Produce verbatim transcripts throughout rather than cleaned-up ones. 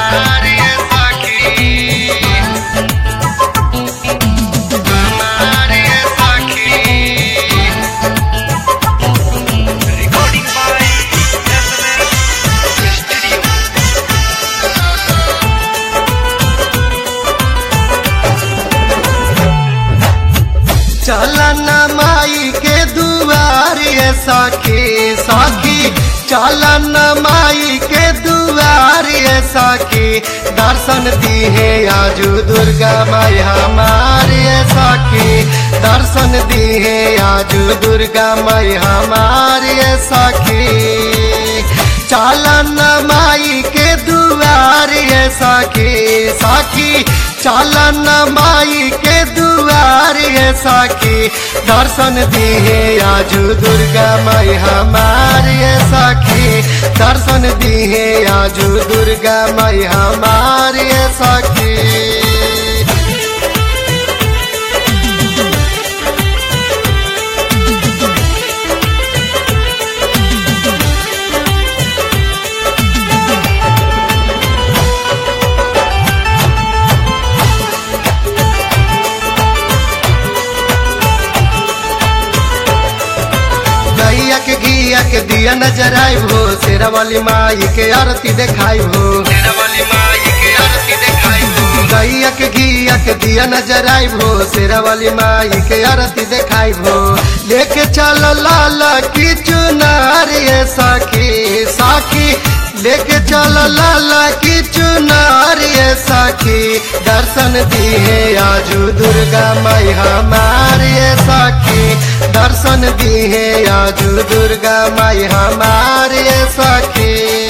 हमारे सखी हमारे सखी रिकॉर्डिंग बाय एसएमएस स्टूडियो। चलन माई के दुआरे सखी सखी चलन माई के दुआरे सखी दर्शन दिहे आजू दुर्गा माई हमारे सखी दर्शन दिहे आजू दुर्गा माई हमारे सखी चलन माई के दुआरे सखी सखी चलन माई के दुआरे सखी दर्शन दिहे आजू दुर्गा माई हमारे सखी दर्शन दिहे आजू दुर्गा माई हमारे सखी। गैया के घिया के दिया नजर आई हो शेरा वाली माई के आरती देखाई हो तेरा वाली माई के आरती दिखाई हो गैया के घिया के दिया नजर आई हो शेरा वाली माई के आरती देखाई हो लेके चल लाला की चुनारी साखी साखी लेके चल लाला की चुनारी साखी दर्शन दिहे आजू दुर्गा माई हमारे साखी दर्शन दिहे आजू दुर्गा माई हमारे साखी।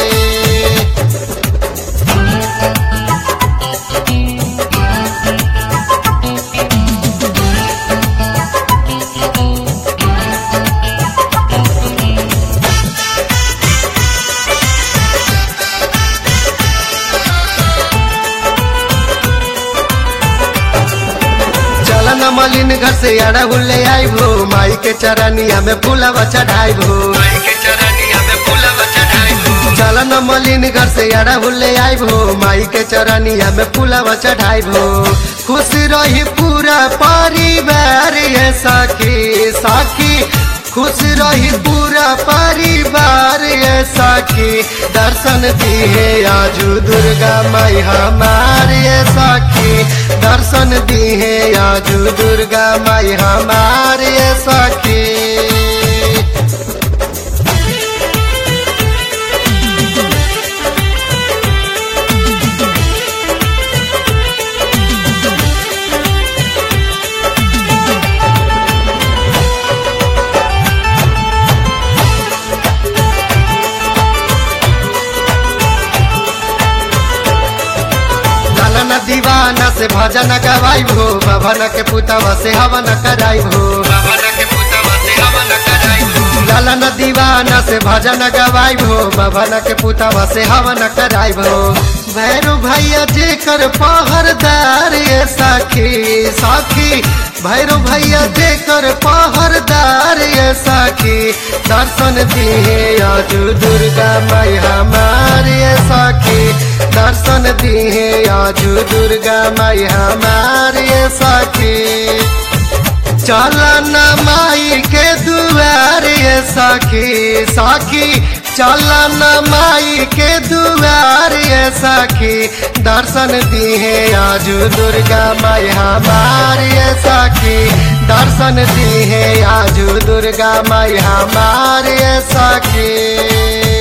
चलन मलिन घर से अड़ा हुले आई भो माई के चरनिया में फूलवा चढ़ाई भो माई के चरनिया में फूलवा चढ़ाई हो चलन मलिन घर से अड़ा हुले आई भो माई के चरनिया में फूलवा चढ़ाई भो खुश रही पूरा परिवार ये साखी साखी खुश रही पूरा परिवार ये साखी दर्शन दिहे आजू दुर्गा माई हमारे साखी दर्शन दिहे आजू दुर्गा माई हमारे साखी। दीवाना से भजन गवाई भो भवन के पुतवा से हवन कराई भो बाबा के पुतवा से हवन कराई हो लालन दीवाना से भजन गवाई भो भवन के पुतवा से हवन कराई भो भैरू भैया जेकर पहरदार ये साखी साखी भैरू भैया जेकर पहरदार ये साखी दर्शन दिहे आजू दुर्गा माई हमारे साखी दर्शन दिहे आजू दुर्गा माई हमारे साखी चलन माई के दुआरे साखी साखी चलन माई के दुआरे साखी दर्शन दिहे आजू दुर्गा माई हमारे साखी दर्शन दिहे आजू दुर्गा माई हमारे साखी।